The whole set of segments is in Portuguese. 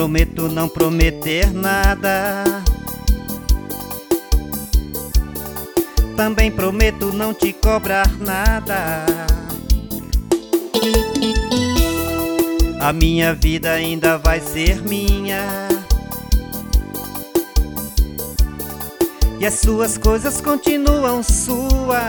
prometo não prometer nada. Também prometo não te cobrar nada. A minha vida ainda vai ser minha, e as suas coisas continuam suas.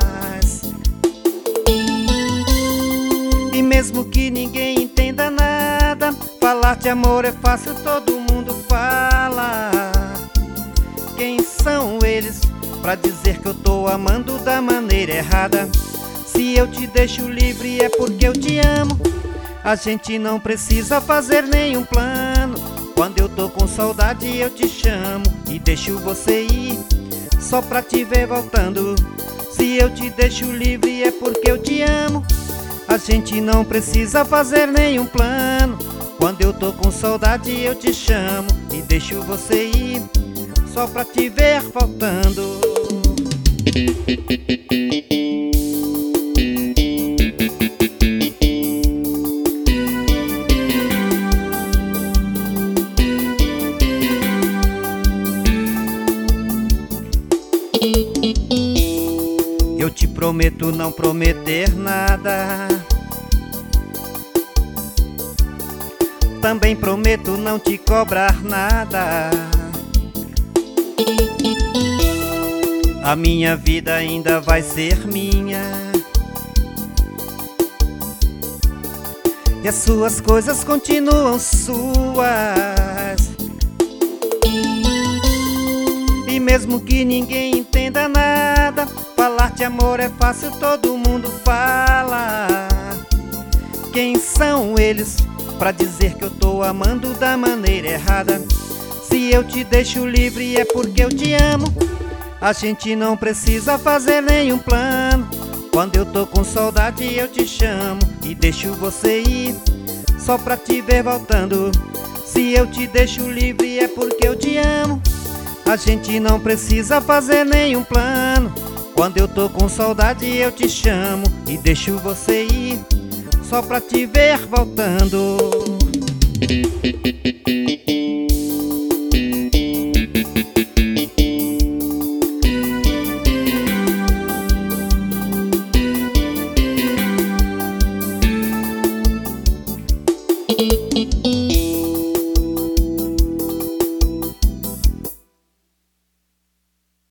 E mesmo que ninguém entenda nada, falar de amor é fácil, todo mundo fala. Quem são eles pra dizer que eu tô amando da maneira errada? Se eu te deixo livre é porque eu te amo. A gente não precisa fazer nenhum plano. Quando eu tô com saudade eu te chamo e deixo você ir, só pra te ver voltando. Se eu te deixo livre é porque eu te amo. A gente não precisa fazer nenhum plano. Quando eu tô com saudade eu te chamo e deixo você ir, só pra te ver voltando. Eu te prometo não prometer nada. Também prometo não te cobrar nada. A minha vida ainda vai ser minha, e as suas coisas continuam suas. E mesmo que ninguém entenda nada, falar de amor é fácil, todo mundo fala. Quem são eles pra dizer que eu tô amando da maneira errada? Se eu te deixo livre é porque eu te amo. A gente não precisa fazer nenhum plano. Quando eu tô com saudade eu te chamo e deixo você ir, só pra te ver voltando. Se eu te deixo livre é porque eu te amo. A gente não precisa fazer nenhum plano. Quando eu tô com saudade eu te chamo e deixo você ir, só pra te ver voltando.